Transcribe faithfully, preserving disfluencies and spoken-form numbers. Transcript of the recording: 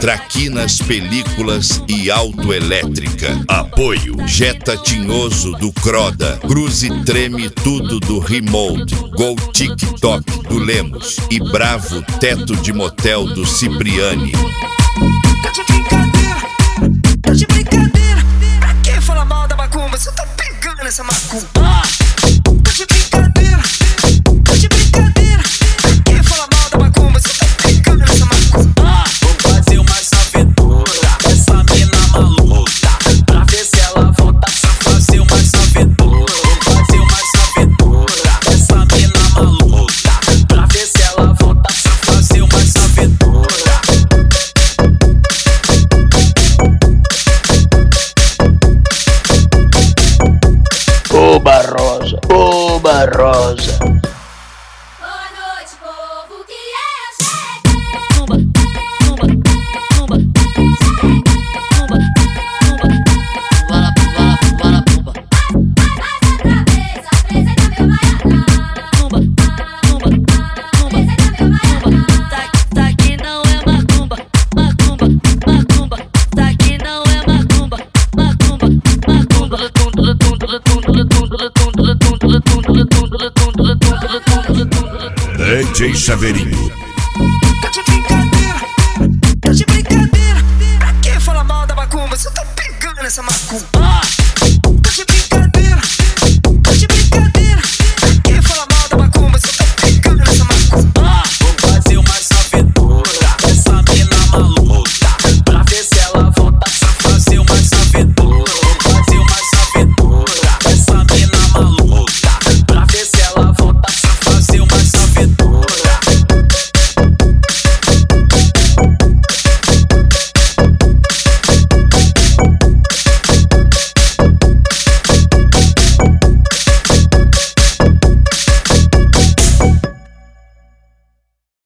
Traquinas Películas e Autoelétrica. Apoio Jetta Tinhoso do Croda, Cruze Treme Tudo do Remote, Gol TikTok do Lemos e Bravo Teto de Motel do Cipriani. Tá de brincadeira, tá de brincadeira. Pra que falar mal da macumba? Você tá pegando essa macumba. Tá de brincadeira, tá de brincadeira. Pra que falar mal da macumba? Você tá pegando essa macumba. Vou fazer uma savedora, essa mina maluca, pra ver se ela volta. Vou fazer uma savedora, vou fazer uma savedora, essa mina maluca, pra ver se ela volta. Vou fazer uma savedora. Oba Rosa, Oba Rosa. Boa noite, povo, que eu cheguei. Zumba, zumba, zumba, zumba, zumba, vala, vala, vala, zumba. Mais outra vez, apresenta meu baianão. Zumba, zumba, zumba, apresenta meu baianão. Tá, tá aqui não é macumba, macumba, macumba. Tá aqui não é macumba, macumba, macumba. D J Chaveirinho. Tá de brincadeira, tá de brincadeira. Pra que falar mal da macumba? Você tá pegando essa macumba.